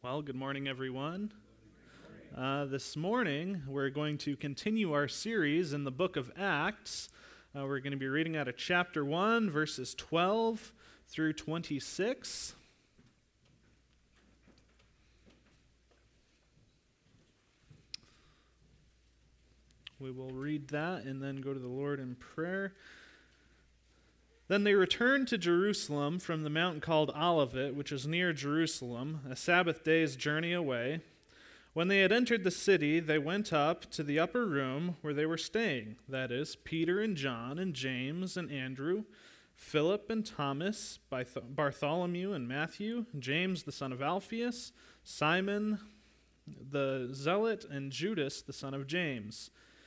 Well, good morning, everyone. This morning, we're going to continue our series in the book of Acts. We're going to be reading out of chapter 1, verses 12 through 26. We will read that and then go to the Lord in prayer. Then they returned to Jerusalem from the mountain called Olivet, which is near Jerusalem, a Sabbath day's journey away. When they had entered the city, they went up to the upper room where they were staying, that is, Peter and John and James and Andrew, Philip and Thomas, Bartholomew and Matthew, James the son of Alphaeus, Simon the Zealot, and Judas the son of James.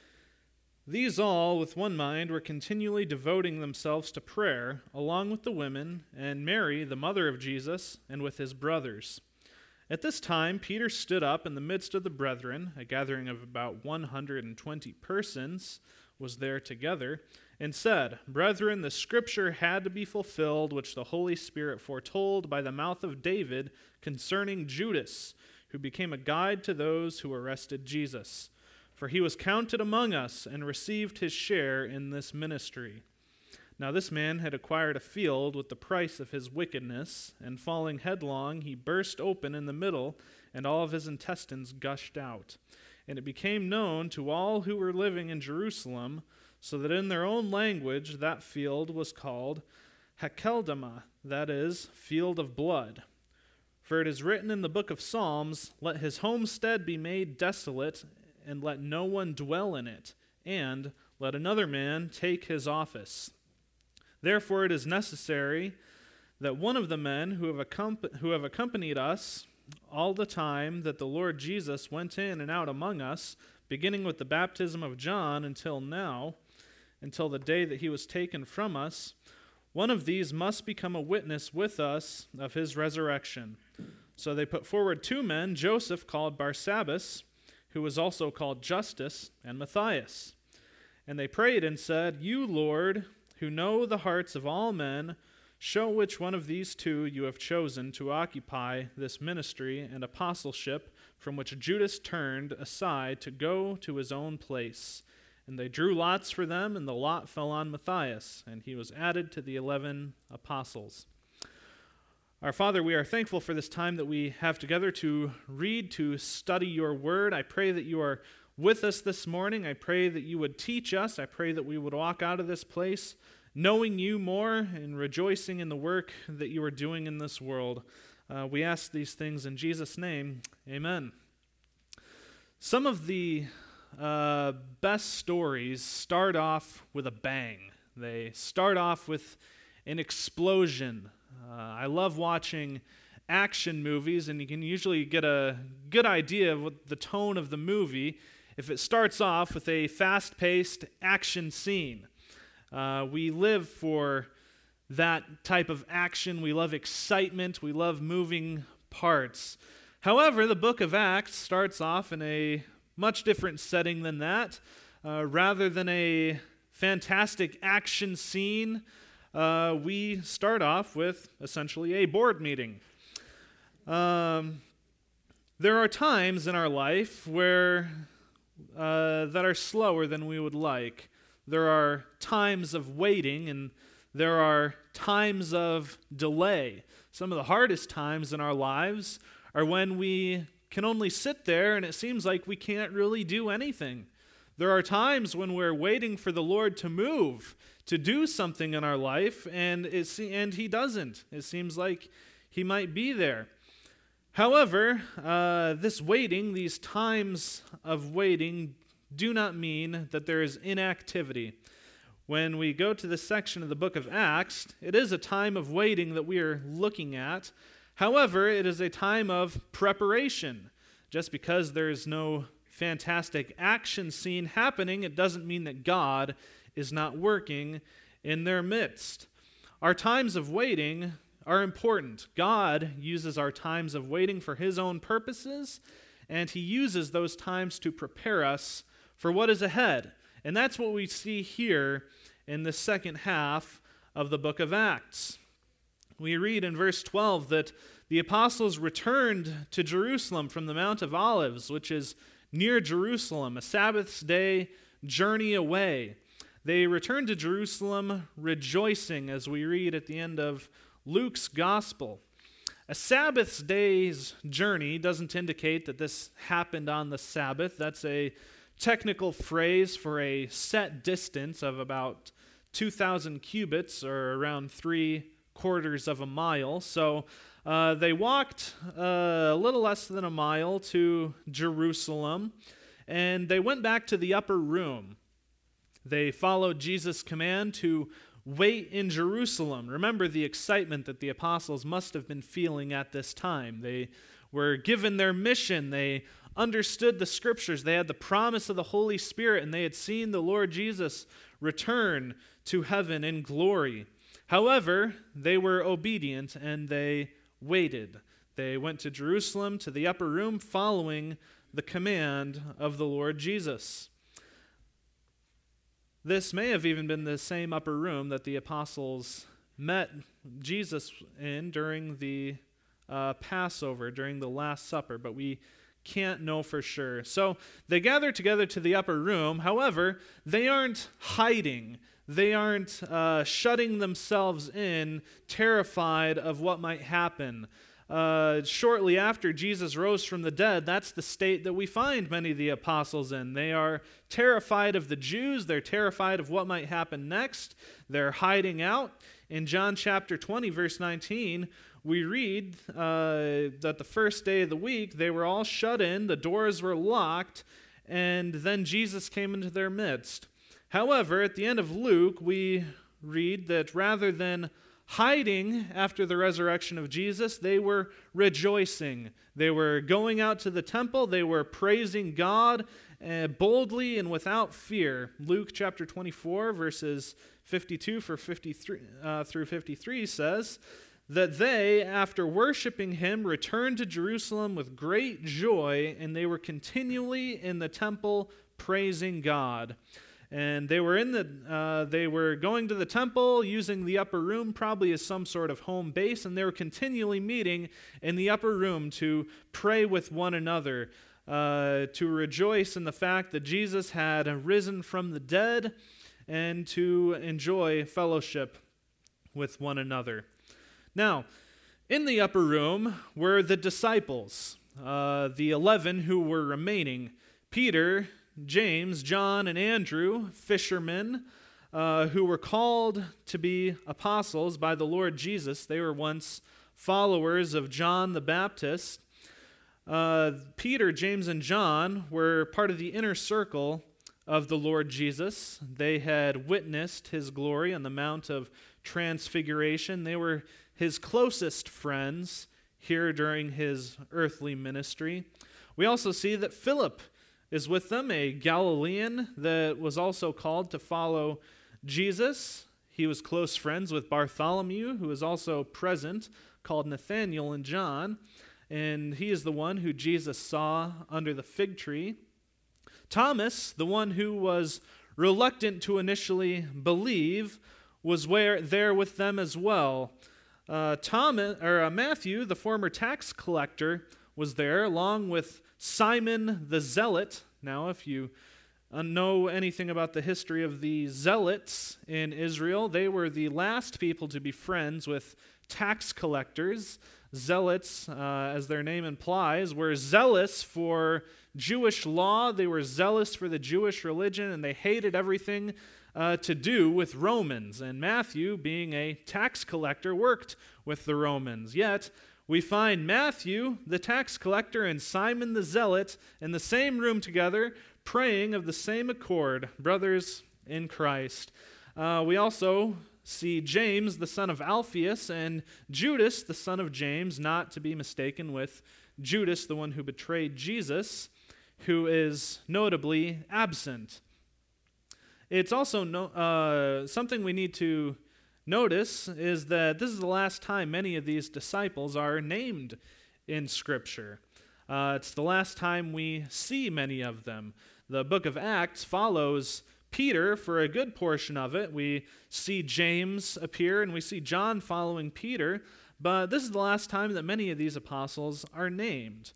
These all, with one mind, were continually devoting themselves to prayer, along with the women, and Mary, the mother of Jesus, and with his brothers. At this time, Peter stood up in the midst of the brethren, a gathering of about 120 persons was there together, and said, "Brethren, the scripture had to be fulfilled, which the Holy Spirit foretold by the mouth of David concerning Judas, who became a guide to those who arrested Jesus. For he was counted among us and received his share in this ministry. Now this man had acquired a field with the price of his wickedness, and falling headlong, he burst open in the middle, and all of his intestines gushed out. And it became known to all who were living in Jerusalem, so that in their own language that field was called Hakeldama, that is, field of blood. For it is written in the book of Psalms, 'Let his homestead be made desolate, and let no one dwell in it, and let another man take his office.' Therefore it is necessary that one of the men who have accompanied us all the time that the Lord Jesus went in and out among us, beginning with the baptism of John until now, until the day that he was taken from us, one of these must become a witness with us of his resurrection." So they put forward 2 men, Joseph called Barsabbas, who was also called Justus, and Matthias. And they prayed and said, "You, Lord, who know the hearts of all men, show which one of these 2 you have chosen to occupy this ministry and apostleship from which Judas turned aside to go to his own place." And they drew lots for them, and the lot fell on Matthias, and he was added to the 11 apostles. Our Father, we are thankful for this time that we have together to read, to study your word. I pray that you are with us this morning. I pray that you would teach us. I pray that we would walk out of this place knowing you more and rejoicing in the work that you are doing in this world. We ask these things in Jesus' name. Amen. Some of the best stories start off with a bang. They start off with an explosion. I love watching action movies, and you can usually get a good idea of what the tone of the movie if it starts off with a fast-paced action scene. We live for that type of action. We love excitement. We love moving parts. However, the book of Acts starts off in a much different setting than that. Rather than a fantastic action scene, we start off with essentially a board meeting. There are times in our life where that are slower than we would like. There are times of waiting, and there are times of delay. Some of the hardest times in our lives are when we can only sit there and it seems like we can't really do anything. There are times when we're waiting for the Lord to move, to do something in our life, and he doesn't. It seems like he might be there. However, this waiting, these times of waiting, do not mean that there is inactivity. When we go to this section of the book of Acts, it is a time of waiting that we are looking at. However, it is a time of preparation. Just because there is no fantastic action scene happening, it doesn't mean that God is not working in their midst. Our times of waiting are important. God uses our times of waiting for his own purposes, and he uses those times to prepare us for what is ahead. And that's what we see here in the second half of the book of Acts. We read in verse 12 that the apostles returned to Jerusalem from the Mount of Olives, which is near Jerusalem, a Sabbath's day journey away. They returned to Jerusalem rejoicing, as we read at the end of Luke's gospel. A Sabbath's day's journey doesn't indicate that this happened on the Sabbath. That's a technical phrase for a set distance of about 2,000 cubits, or around 3/4 of a mile. So they walked a little less than a mile to Jerusalem, and they went back to the upper room. They followed Jesus' command to wait in Jerusalem. Remember the excitement that the apostles must have been feeling at this time. They were given their mission. They understood the scriptures. They had the promise of the Holy Spirit, and they had seen the Lord Jesus return to heaven in glory. However, they were obedient and they waited. They went to Jerusalem, to the upper room, following the command of the Lord Jesus. This may have even been the same upper room that the apostles met Jesus in during the Passover, during the Last Supper, but we can't know for sure. So they gather together to the upper room. However, they aren't hiding. They aren't shutting themselves in, terrified of what might happen. Shortly after Jesus rose from the dead, that's the state that we find many of the apostles in. They are terrified of the Jews. They're terrified of what might happen next. They're hiding out. In John chapter 20, verse 19, we read that the first day of the week, they were all shut in, the doors were locked, and then Jesus came into their midst. However, at the end of Luke, we read that rather than hiding after the resurrection of Jesus, they were rejoicing. They were going out to the temple. They were praising God boldly and without fear. Luke chapter 24, verses 52 through 53 says that they, after worshiping him, returned to Jerusalem with great joy, and they were continually in the temple praising God. And they were going to the temple, using the upper room probably as some sort of home base, and they were continually meeting in the upper room to pray with one another, to rejoice in the fact that Jesus had risen from the dead, and to enjoy fellowship with one another. Now, in the upper room were the disciples, the 11 who were remaining: Peter, James, John, and Andrew, fishermen, who were called to be apostles by the Lord Jesus. They were once followers of John the Baptist. Peter, James, and John were part of the inner circle of the Lord Jesus. They had witnessed his glory on the Mount of Transfiguration. They were his closest friends here during his earthly ministry. We also see that Philip is with them, a Galilean that was also called to follow Jesus. He was close friends with Bartholomew, who was also present, called Nathanael and John, and he is the one who Jesus saw under the fig tree. Thomas, the one who was reluctant to initially believe, was there with them as well. Matthew, the former tax collector, was there, along with Simon the Zealot. Now, if you know anything about the history of the Zealots in Israel, they were the last people to be friends with tax collectors. Zealots, as their name implies, were zealous for Jewish law. They were zealous for the Jewish religion, and they hated everything to do with Romans. And Matthew, being a tax collector, worked with the Romans. Yet, we find Matthew, the tax collector, and Simon the Zealot in the same room together, praying of the same accord, brothers in Christ. We also see James, the son of Alphaeus, and Judas, the son of James, not to be mistaken with Judas, the one who betrayed Jesus, who is notably absent. It's also something we need to notice is that this is the last time many of these disciples are named in Scripture. It's the last time we see many of them. The book of Acts follows Peter for a good portion of it. We see James appear, and we see John following Peter, but this is the last time that many of these apostles are named.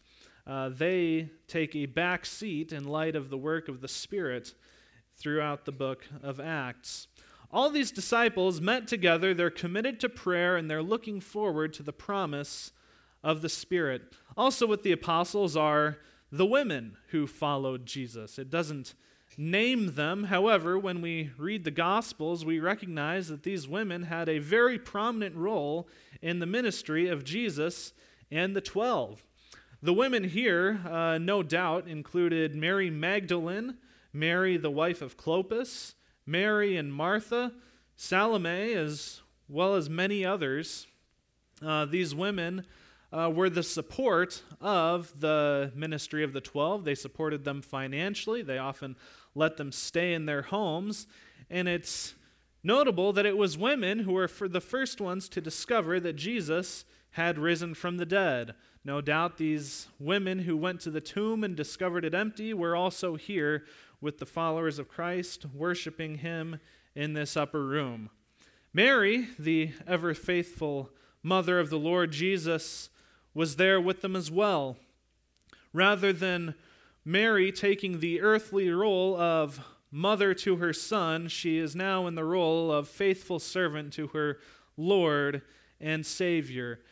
They take a back seat in light of the work of the Spirit throughout the book of Acts. All these disciples met together, they're committed to prayer, and they're looking forward to the promise of the Spirit. Also with the apostles are the women who followed Jesus. It doesn't name them. However, when we read the Gospels, we recognize that these women had a very prominent role in the ministry of Jesus and the 12. The women here, no doubt, included Mary Magdalene, Mary the wife of Clopas, Mary and Martha, Salome, as well as many others. These women were the support of the ministry of the 12. They supported them financially. They often let them stay in their homes. And it's notable that it was women who were the first ones to discover that Jesus had risen from the dead. No doubt these women who went to the tomb and discovered it empty were also here with the followers of Christ, worshiping him in this upper room. Mary, the ever-faithful mother of the Lord Jesus, was there with them as well. Rather than Mary taking the earthly role of mother to her son, she is now in the role of faithful servant to her Lord and Savior.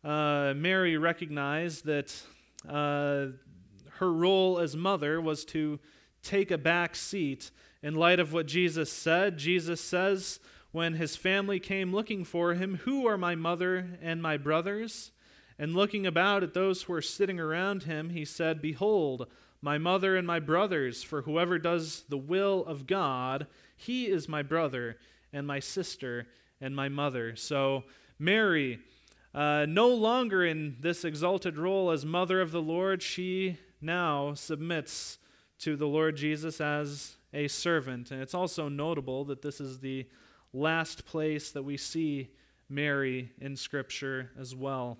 Mary recognized that her role as mother was to take a back seat in light of what Jesus said. Jesus says when his family came looking for him, "Who are my mother and my brothers?" And looking about at those who were sitting around him, he said, "Behold, my mother and my brothers, for whoever does the will of God, he is my brother and my sister and my mother." So Mary, no longer in this exalted role as mother of the Lord, she now submits to the Lord Jesus as a servant. And it's also notable that this is the last place that we see Mary in Scripture as well.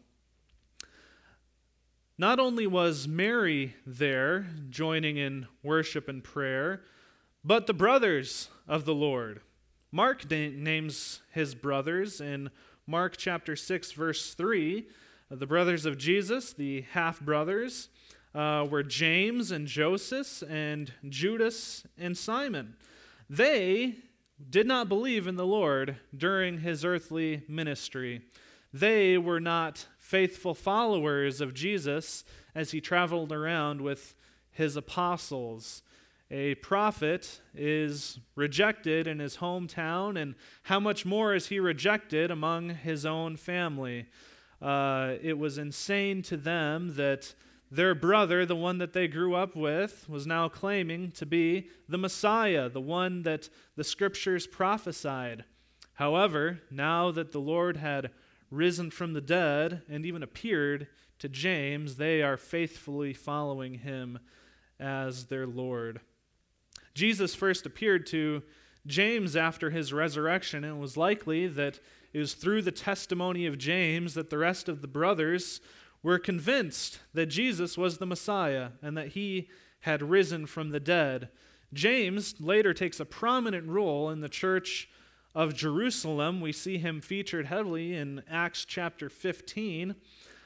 Not only was Mary there joining in worship and prayer, but the brothers of the Lord. Mark names his brothers in Mark chapter 6, verse 3. The brothers of Jesus, the half-brothers, were James and Joseph and Judas and Simon. They did not believe in the Lord during his earthly ministry. They were not faithful followers of Jesus as he traveled around with his apostles. A prophet is rejected in his hometown, and how much more is he rejected among his own family? It was insane to them that their brother, the one that they grew up with, was now claiming to be the Messiah, the one that the Scriptures prophesied. However, now that the Lord had risen from the dead and even appeared to James, they are faithfully following him as their Lord. Jesus first appeared to James after his resurrection, and it was likely that it was through the testimony of James that the rest of the brothers were convinced that Jesus was the Messiah and that he had risen from the dead. James later takes a prominent role in the church of Jerusalem. We see him featured heavily in Acts chapter 15.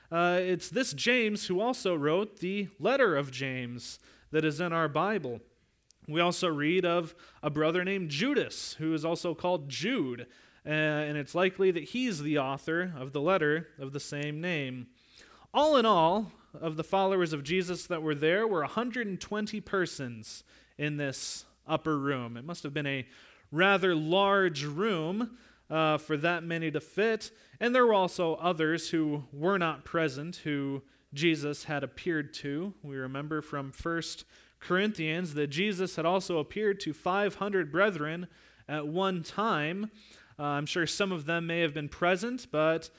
It's this James who also wrote the letter of James that is in our Bible. We also read of a brother named Judas, who is also called Jude, and it's likely that he's the author of the letter of the same name. All in all, of the followers of Jesus that were there were 120 persons in this upper room. It must have been a rather large room for that many to fit, and there were also others who were not present, who Jesus had appeared to. We remember from 1 Corinthians that Jesus had also appeared to 500 brethren at one time. I'm sure some of them may have been present, but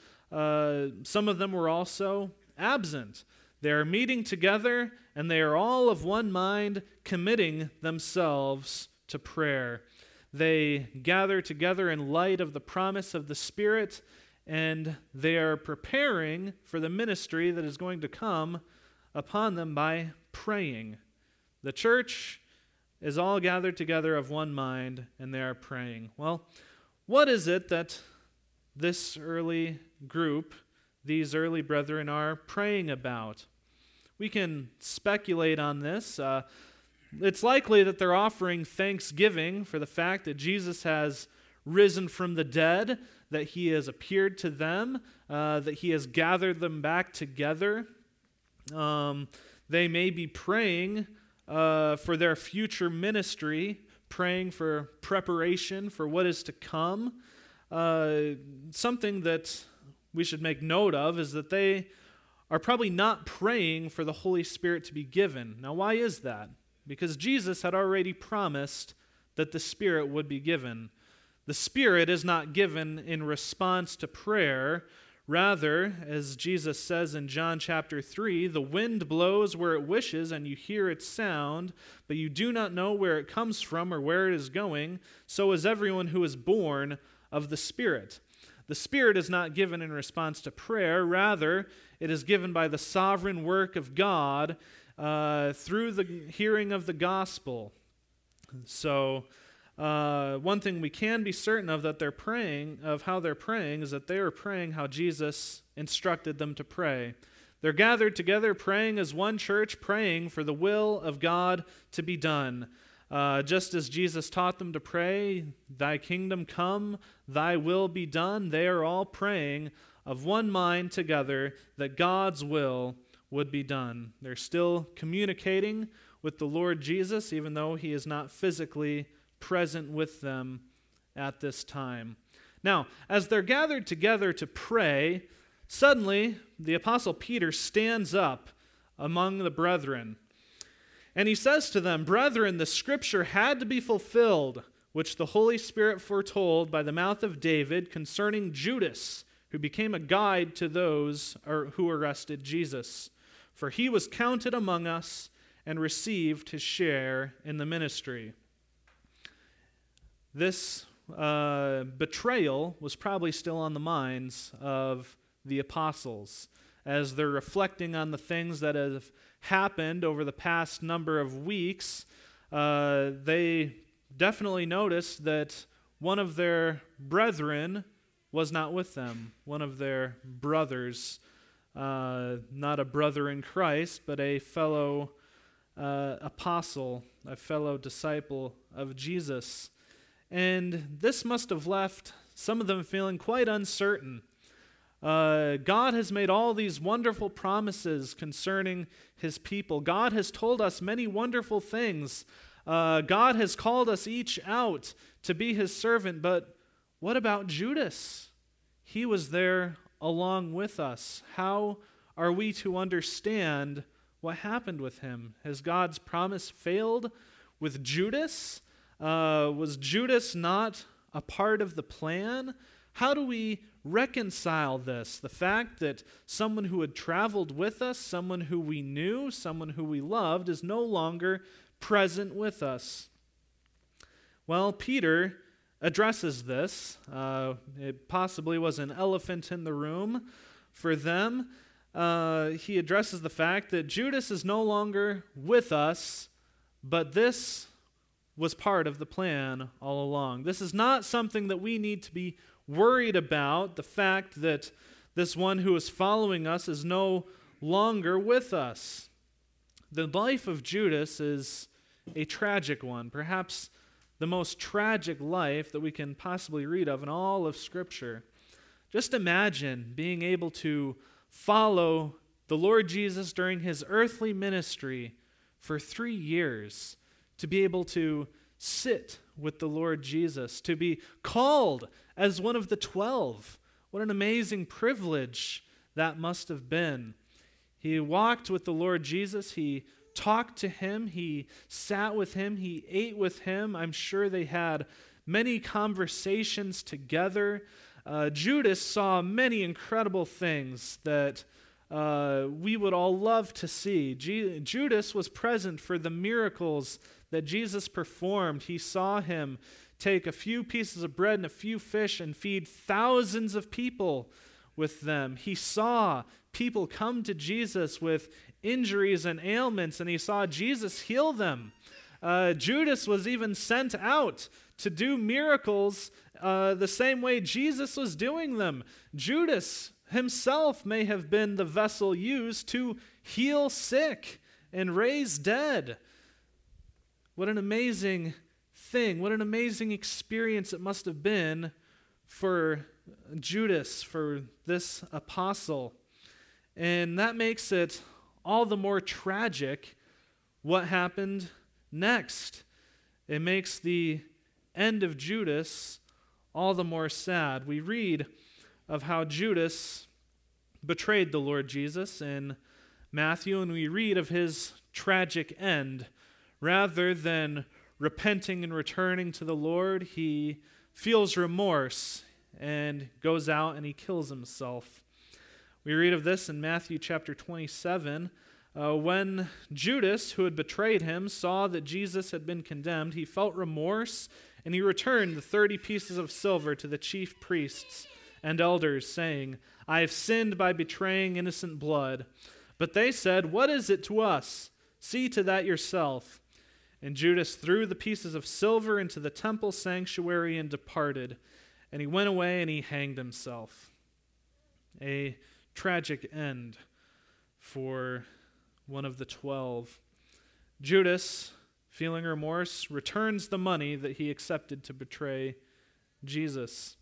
some of them were also absent. They are meeting together, and they are all of one mind, committing themselves to prayer. They gather together in light of the promise of the Spirit, and they are preparing for the ministry that is going to come upon them by praying. The church is all gathered together of one mind, and they are praying. Well, what is it that this early group these early brethren are praying about? We can speculate on this. It's likely that they're offering thanksgiving for the fact that Jesus has risen from the dead, that he has appeared to them, that he has gathered them back together. They may be praying for their future ministry, praying for preparation for what is to come. Something that we should make note of is that they are probably not praying for the Holy Spirit to be given. Now, why is that? Because Jesus had already promised that the Spirit would be given. The Spirit is not given in response to prayer. Rather, as Jesus says in John chapter 3, the wind blows where it wishes and you hear its sound, but you do not know where it comes from or where it is going. So is everyone who is born of the Spirit. The Spirit is not given in response to prayer. Rather, it is given by the sovereign work of God through the hearing of the gospel. So, one thing we can be certain of that they're praying, of how they're praying, is that they are praying how Jesus instructed them to pray. They're gathered together praying as one church, praying for the will of God to be done. Just as Jesus taught them to pray, thy kingdom come, thy will be done, they are all praying of one mind together that God's will would be done. They're still communicating with the Lord Jesus, even though he is not physically present with them at this time. Now, as they're gathered together to pray, suddenly the Apostle Peter stands up among the brethren. And he says to them, "Brethren, the scripture had to be fulfilled, which the Holy Spirit foretold by the mouth of David concerning Judas, who became a guide to those who arrested Jesus. For he was counted among us and received his share in the ministry." This betrayal was probably still on the minds of the apostles as they're reflecting on the things that have happened over the past number of weeks. They definitely noticed that one of their brethren was not with them, one of their brothers, not a brother in Christ, but a fellow apostle, a fellow disciple of Jesus. And this must have left some of them feeling quite uncertain. God has made all these wonderful promises concerning his people. God has told us many wonderful things. God has called us each out to be his servant, but what about Judas? He was there along with us. How are we to understand what happened with him? Has God's promise failed with Judas? Was Judas not a part of the plan? How do we reconcile this? The fact that someone who had traveled with us, someone who we knew, someone who we loved, is no longer present with us. Well, Peter addresses this. It possibly was an elephant in the room for them. He addresses the fact that Judas is no longer with us, but this was part of the plan all along. This is not something that we need to be worried about, the fact that this one who is following us is no longer with us. The life of Judas is a tragic one, perhaps the most tragic life that we can possibly read of in all of Scripture. Just imagine being able to follow the Lord Jesus during his earthly ministry for 3 years, to be able to sit with the Lord Jesus, to be called as one of the 12. What an amazing privilege that must have been. He walked with the Lord Jesus. He talked to him. He sat with him. He ate with him. I'm sure they had many conversations together. Judas saw many incredible things that we would all love to see. Judas was present for the miracles that Jesus performed. He saw him take a few pieces of bread and a few fish and feed thousands of people with them. He saw people come to Jesus with injuries and ailments, and he saw Jesus heal them. Judas was even sent out to do miracles the same way Jesus was doing them. Judas himself may have been the vessel used to heal sick and raise dead. What an amazing thing. What an amazing experience it must have been for Judas, for this apostle. And that makes it all the more tragic what happened next. It makes the end of Judas all the more sad. We read of how Judas betrayed the Lord Jesus in Matthew, and we read of his tragic end. Rather than repenting and returning to the Lord, he feels remorse and goes out and he kills himself. We read of this in Matthew chapter 27. When Judas, who had betrayed him, saw that Jesus had been condemned, he felt remorse, and he returned the 30 pieces of silver to the chief priests and elders, saying, I have sinned by betraying innocent blood. But they said, What is it to us? See to that yourself. And Judas threw the pieces of silver into the temple sanctuary and departed. And he went away and he hanged himself. A tragic end for one of the 12. Judas, feeling remorse, returns the money that he accepted to betray Jesus.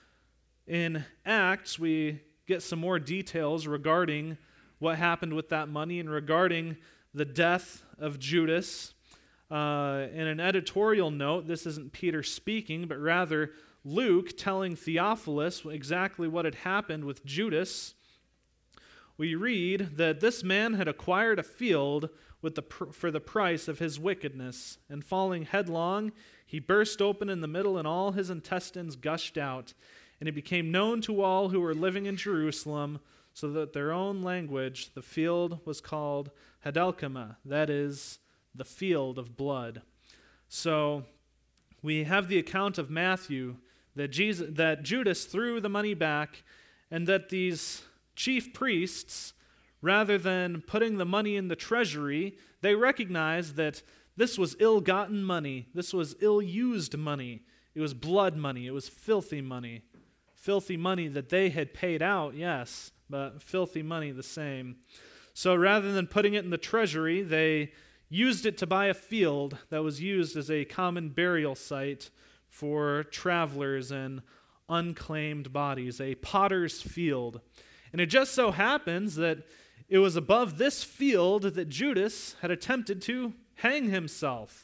In Acts, we get some more details regarding what happened with that money and regarding the death of Judas. In an editorial note, this isn't Peter speaking, but rather Luke telling Theophilus exactly what had happened with Judas. We read that this man had acquired a field for the price of his wickedness, and falling headlong, he burst open in the middle, and all his intestines gushed out. And it became known to all who were living in Jerusalem, so that their own language, the field was called Hadelkama, that is, the field of blood. So we have the account of Matthew that Judas threw the money back, and that these chief priests, rather than putting the money in the treasury, they recognized that this was ill-gotten money. This was ill-used money. It was blood money. It was filthy money. Filthy money that they had paid out, yes, but filthy money the same. So rather than putting it in the treasury, they used it to buy a field that was used as a common burial site for travelers and unclaimed bodies, a potter's field. And it just so happens that it was above this field that Judas had attempted to hang himself.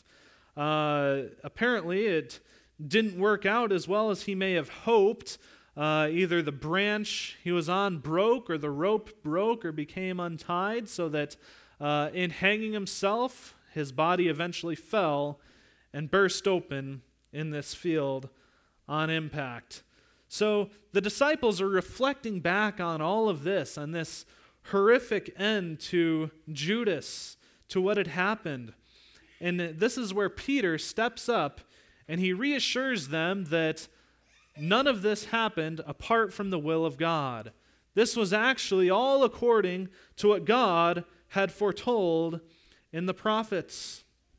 Apparently, it didn't work out as well as he may have hoped. Either the branch he was on broke, or the rope broke or became untied, so that in hanging himself, his body eventually fell and burst open in this field on impact. So the disciples are reflecting back on all of this, on this horrific end to Judas, to what had happened. And this is where Peter steps up and he reassures them that none of this happened apart from the will of God. This was actually all according to what God had foretold in the prophets.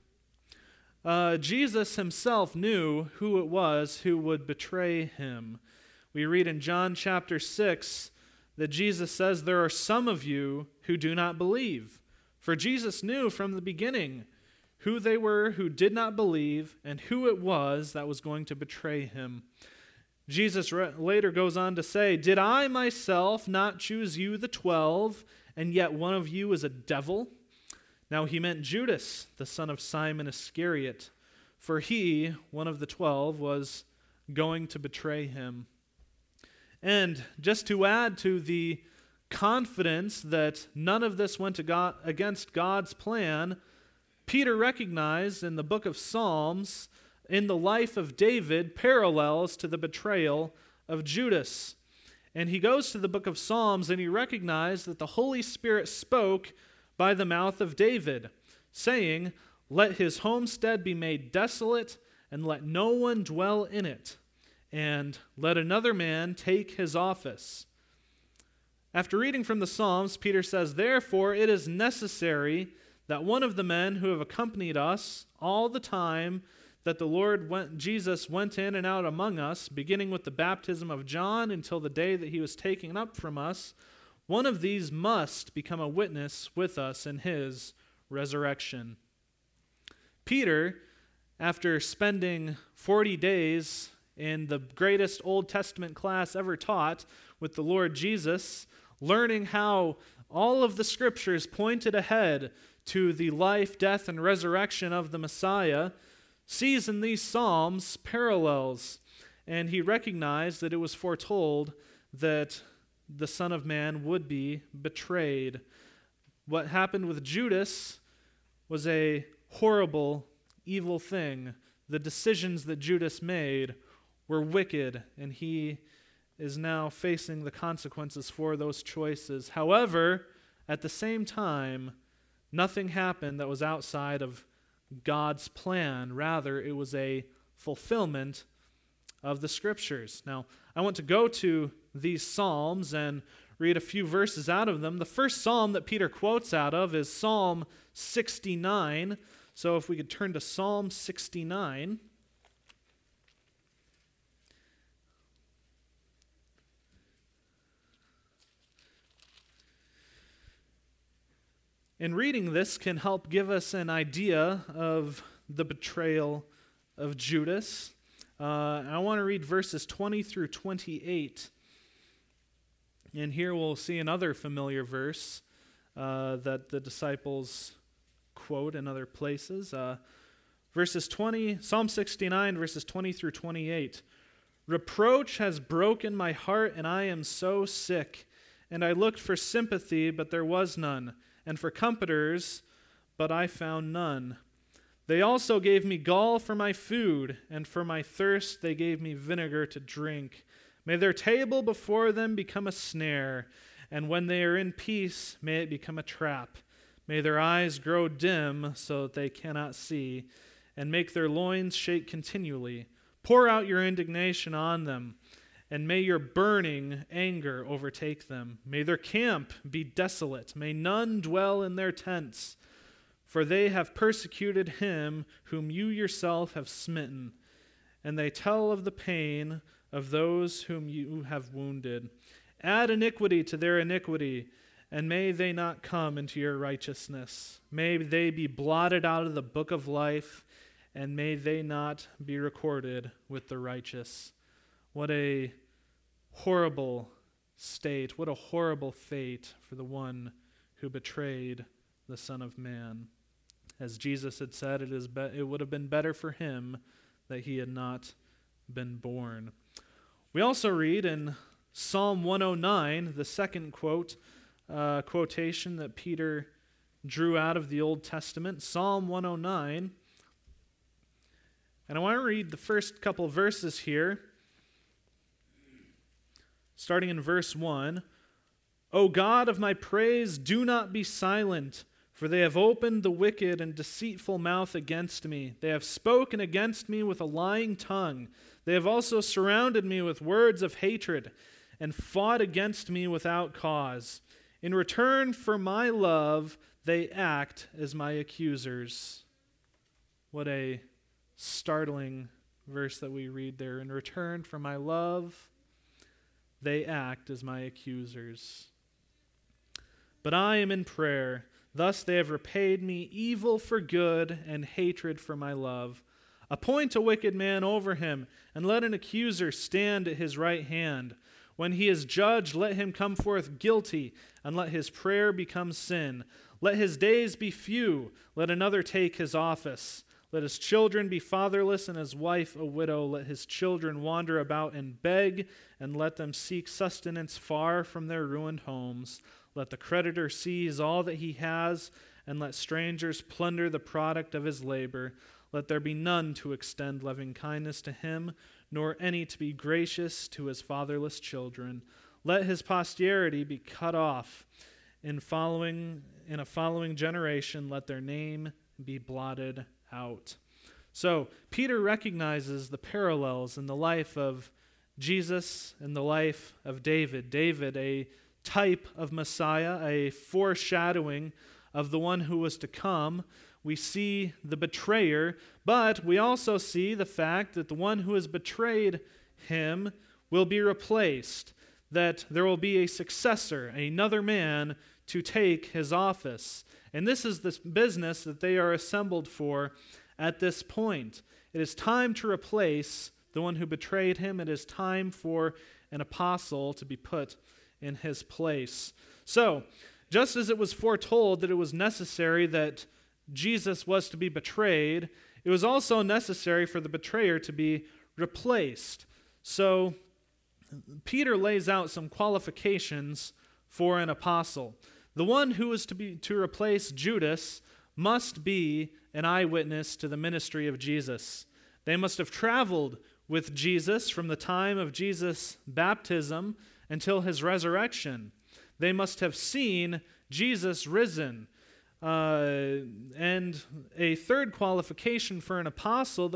Jesus himself knew who it was who would betray him. We read in John chapter 6 that Jesus says, There are some of you who do not believe. For Jesus knew from the beginning who they were who did not believe and who it was that was going to betray him. Jesus later goes on to say, Did I myself not choose you, the 12, and yet one of you is a devil? Now he meant Judas, the son of Simon Iscariot, for he, one of the 12, was going to betray him. And just to add to the confidence that none of this went against God's plan, Peter recognized in the book of Psalms, in the life of David, parallels to the betrayal of Judas. And he goes to the book of Psalms and he recognized that the Holy Spirit spoke by the mouth of David, saying, Let his homestead be made desolate, and let no one dwell in it, and let another man take his office. After reading from the Psalms, Peter says, Therefore it is necessary that one of the men who have accompanied us all the time that Jesus went in and out among us, beginning with the baptism of John until the day that he was taken up from us, one of these must become a witness with us in his resurrection. Peter, after spending 40 days in the greatest Old Testament class ever taught with the Lord Jesus, learning how all of the scriptures pointed ahead to the life, death, and resurrection of the Messiah, sees in these Psalms parallels, and he recognized that it was foretold that the Son of Man would be betrayed. What happened with Judas was a horrible, evil thing. The decisions that Judas made were wicked, and he is now facing the consequences for those choices. However, at the same time, nothing happened that was outside of God's plan. Rather, it was a fulfillment of the Scriptures. Now, I want to go to these Psalms and read a few verses out of them. The first Psalm that Peter quotes out of is Psalm 69. So if we could turn to Psalm 69. And reading this can help give us an idea of the betrayal of Judas. I want to read verses 20 through 28. And here we'll see another familiar verse that the disciples quote in other places. Psalm 69, verses 20 through 28. Reproach has broken my heart, and I am so sick. And I looked for sympathy, but there was none, and for comforters, but I found none. They also gave me gall for my food, and for my thirst they gave me vinegar to drink. May their table before them become a snare, and when they are in peace, may it become a trap. May their eyes grow dim so that they cannot see, and make their loins shake continually. Pour out your indignation on them, and may your burning anger overtake them. May their camp be desolate. May none dwell in their tents. For they have persecuted him whom you yourself have smitten, and they tell of the pain of those whom you have wounded. Add iniquity to their iniquity, and may they not come into your righteousness. May they be blotted out of the book of life, and may they not be recorded with the righteous. What a horrible state, what a horrible fate for the one who betrayed the Son of Man. As Jesus had said, it would have been better for him that he had not been born. We also read in Psalm 109, the second quotation that Peter drew out of the Old Testament, Psalm 109. And I want to read the first couple verses here, starting in verse 1. O God of my praise, do not be silent, for they have opened the wicked and deceitful mouth against me. They have spoken against me with a lying tongue. They have also surrounded me with words of hatred and fought against me without cause. In return for my love, they act as my accusers. What a startling verse that we read there. In return for my love, they act as my accusers. But I am in prayer. Thus they have repaid me evil for good and hatred for my love. Appoint a wicked man over him, and let an accuser stand at his right hand. When he is judged, let him come forth guilty, and let his prayer become sin. Let his days be few, let another take his office. Let his children be fatherless, and his wife a widow. Let his children wander about and beg, and let them seek sustenance far from their ruined homes. Let the creditor seize all that he has, and let strangers plunder the product of his labor. Let there be none to extend loving kindness to him, nor any to be gracious to his fatherless children. Let his posterity be cut off. In a following generation, let their name be blotted out. So, Peter recognizes the parallels in the life of Jesus and the life of David. David, a type of Messiah, a foreshadowing of the one who was to come, we see the betrayer, but we also see the fact that the one who has betrayed him will be replaced, that there will be a successor, another man, to take his office. And this is the business that they are assembled for at this point. It is time to replace the one who betrayed him. It is time for an apostle to be put in his place. So, just as it was foretold that it was necessary that Jesus was to be betrayed, it was also necessary for the betrayer to be replaced. So, Peter lays out some qualifications for an apostle. The one who is to replace Judas must be an eyewitness to the ministry of Jesus. They must have traveled with Jesus from the time of Jesus' baptism until his resurrection. They must have seen Jesus risen. And a third qualification for an apostle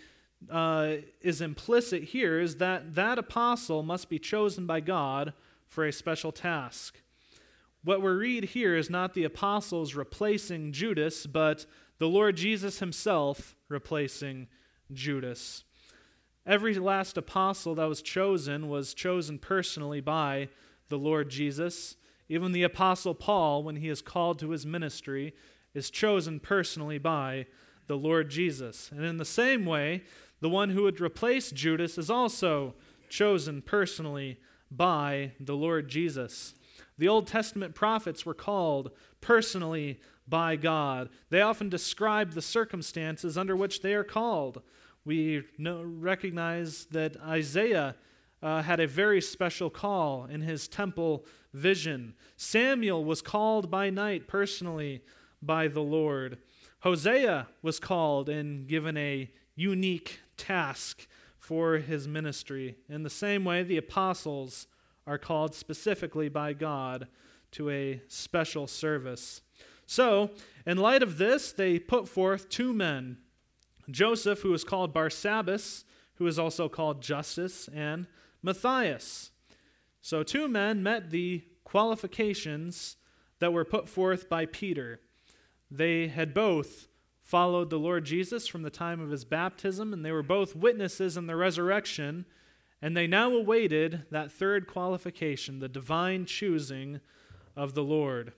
that is implicit here is that apostle must be chosen by God for a special task. What we read here is not the apostles replacing Judas, but the Lord Jesus himself replacing Judas. Every last apostle that was chosen personally by the Lord Jesus. Even the apostle Paul, when he is called to his ministry, is chosen personally by the Lord Jesus. And in the same way, the one who would replace Judas is also chosen personally by the Lord Jesus. The Old Testament prophets were called personally by God. They often describe the circumstances under which they are called. We recognize that Isaiah had a very special call in his temple vision. Samuel was called by night personally by the Lord. Hosea was called and given a unique task for his ministry. In the same way, the apostles are called specifically by God to a special service. So, in light of this, they put forth two men, Joseph, who is called Barsabbas, who is also called Justus, and Matthias. So two men met the qualifications that were put forth by Peter. They had both followed the Lord Jesus from the time of his baptism, and they were both witnesses in the resurrection, and they now awaited that third qualification, the divine choosing of the Lord.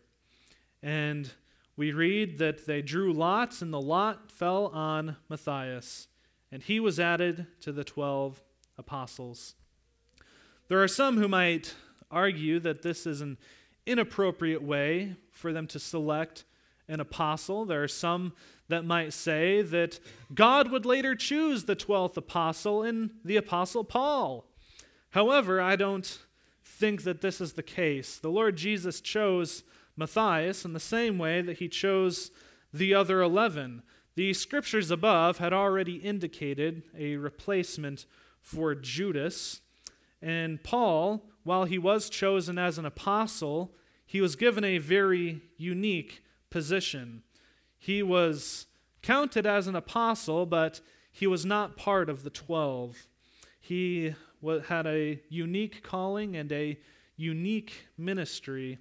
And we read that they drew lots, and the lot fell on Matthias, and he was added to the 12 apostles. There are some who might argue that this is an inappropriate way for them to select an apostle. There are some that might say that God would later choose the 12th apostle in the apostle Paul. However, I don't think that this is the case. The Lord Jesus chose Matthias in the same way that he chose the other 11. The scriptures above had already indicated a replacement for Judas. And Paul, while he was chosen as an apostle, he was given a very unique position. He was counted as an apostle, but he was not part of the 12. He had a unique calling and a unique ministry.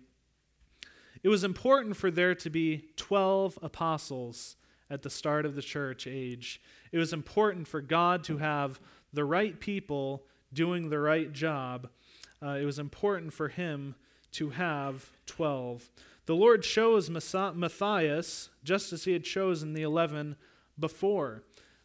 It was important for there to be 12 apostles at the start of the church age. It was important for God to have the right people doing the right job. It was important for him to have 12. The Lord chose Matthias just as he had chosen the 11 before.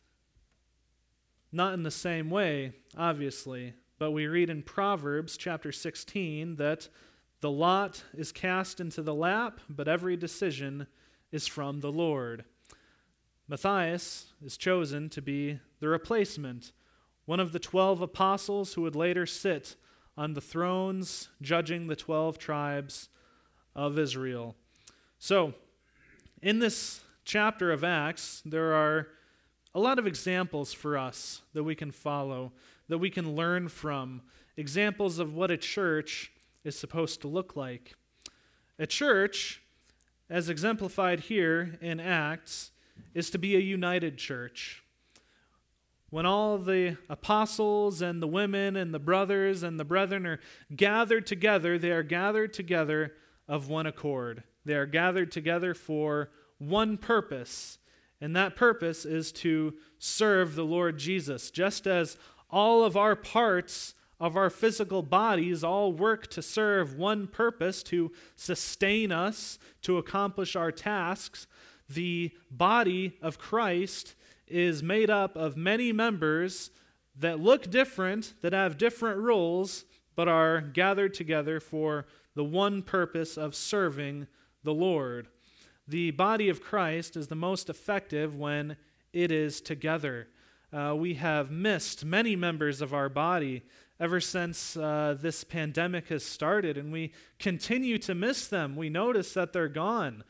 Not in the same way, obviously, but we read in Proverbs chapter 16 that the lot is cast into the lap, but every decision is from the Lord. Matthias is chosen to be the replacement, one of the 12 apostles who would later sit on the thrones judging the 12 tribes of Israel. So, in this chapter of Acts, there are a lot of examples for us that we can follow, that we can learn from, examples of what a church is supposed to look like. A church, as exemplified here in Acts, is to be a united church. When all the apostles and the women and the brothers and the brethren are gathered together, they are gathered together of one accord. They are gathered together for one purpose, And that purpose is to serve the Lord Jesus. Just as all of our parts of our physical bodies all work to serve one purpose, to sustain us, to accomplish our tasks, the body of Christ is made up of many members that look different, that have different roles, but are gathered together for the one purpose of serving the Lord. The body of Christ is the most effective when it is together. We have missed many members of our body ever since this pandemic has started, and we continue to miss them. We notice that they're gone.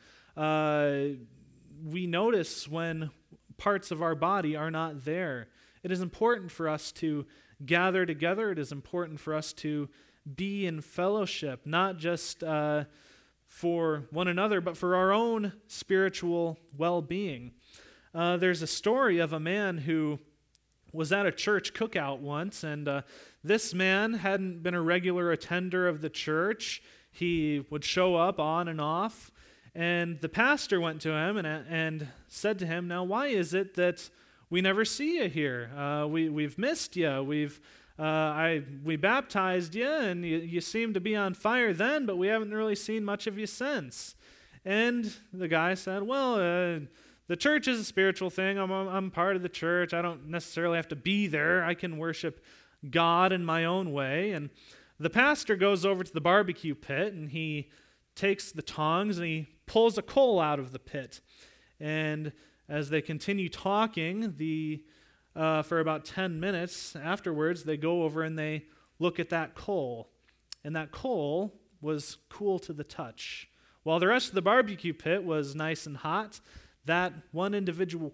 We notice when parts of our body are not there. It is important for us to gather together. It is important for us to be in fellowship, not just for one another, but for our own spiritual well-being. There's a story of a man who was at a church cookout once, and this man hadn't been a regular attender of the church. He would show up on and off, and the pastor went to him and said to him, "Now, why is it that we never see you here? We've missed you. We baptized you, and you seemed to be on fire then, but we haven't really seen much of you since." And the guy said, "Well, the church is a spiritual thing. I'm part of the church. I don't necessarily have to be there. I can worship God in my own way." And the pastor goes over to the barbecue pit, and he takes the tongs, and he pulls a coal out of the pit. And as they continue talking, for about 10 minutes afterwards, they go over and they look at that coal. And that coal was cool to the touch. While the rest of the barbecue pit was nice and hot, that one individual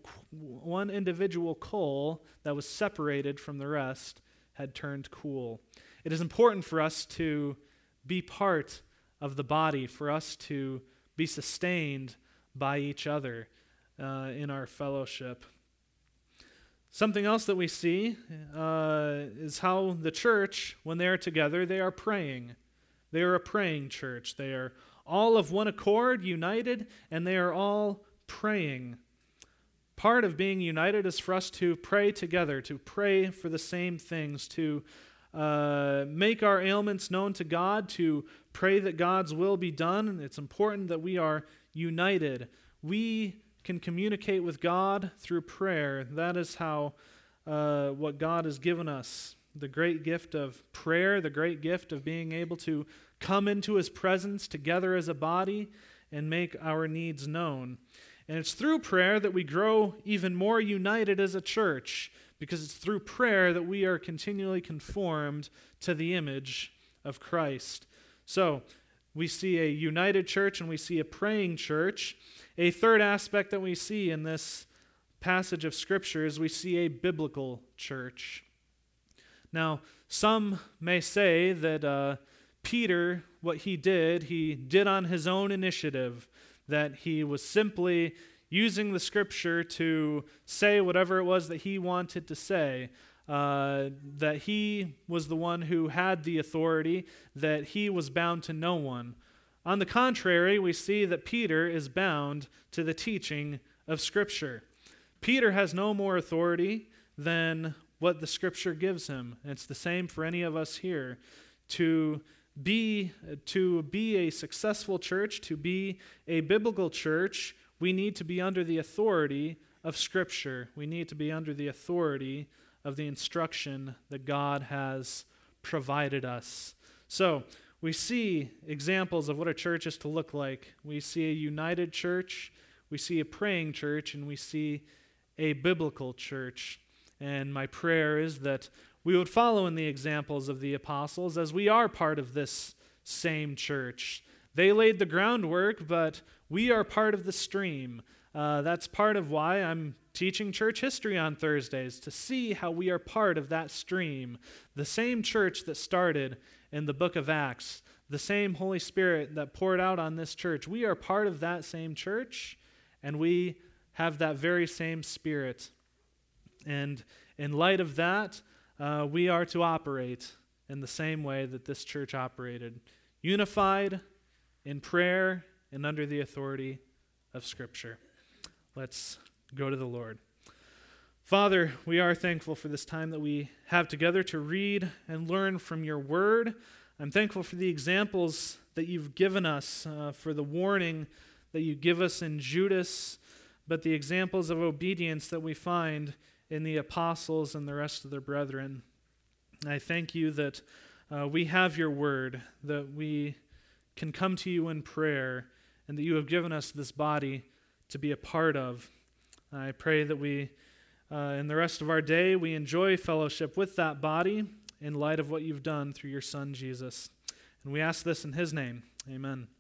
coal that was separated from the rest had turned cool. It is important for us to be part of the body, for us to be sustained by each other in our fellowship. Something else that we see is how the church, when they are together, they are praying. They are a praying church. They are all of one accord, united, and they are all praying. Part of being united is for us to pray together, to pray for the same things, to make our ailments known to God, to pray that God's will be done. It's important that we are united. We can communicate with God through prayer. That is how what God has given us, the great gift of prayer, the great gift of being able to come into His presence together as a body and make our needs known. And it's through prayer that we grow even more united as a church, because it's through prayer that we are continually conformed to the image of Christ. So, we see a united church and we see a praying church. A third aspect that we see in this passage of Scripture is we see a biblical church. Now, some may say that Peter, what he did on his own initiative, that he was simply using the Scripture to say whatever it was that he wanted to say, that he was the one who had the authority, that he was bound to no one. On the contrary, we see that Peter is bound to the teaching of Scripture. Peter has no more authority than what the Scripture gives him. It's the same for any of us here. To be a successful church, to be a biblical church, we need to be under the authority of Scripture. We need to be under the authority of the instruction that God has provided us. So, we see examples of what a church is to look like. We see a united church, we see a praying church, and we see a biblical church. And my prayer is that we would follow in the examples of the apostles, as we are part of this same church. They laid the groundwork, but we are part of the stream. That's part of why I'm teaching church history on Thursdays, to see how we are part of that stream. The same church that started in the book of Acts, the same Holy Spirit that poured out on this church. We are part of that same church, and we have that very same Spirit. And in light of that, we are to operate in the same way that this church operated, unified in prayer and under the authority of Scripture. Let's go to the Lord. Father, we are thankful for this time that we have together to read and learn from your word. I'm thankful for the examples that you've given us, for the warning that you give us in Judas, but the examples of obedience that we find in the apostles and the rest of their brethren. I thank you that we have your word, that we can come to you in prayer, and that you have given us this body to be a part of. I pray that we, in the rest of our day, we enjoy fellowship with that body in light of what you've done through your Son, Jesus. And we ask this in his name. Amen.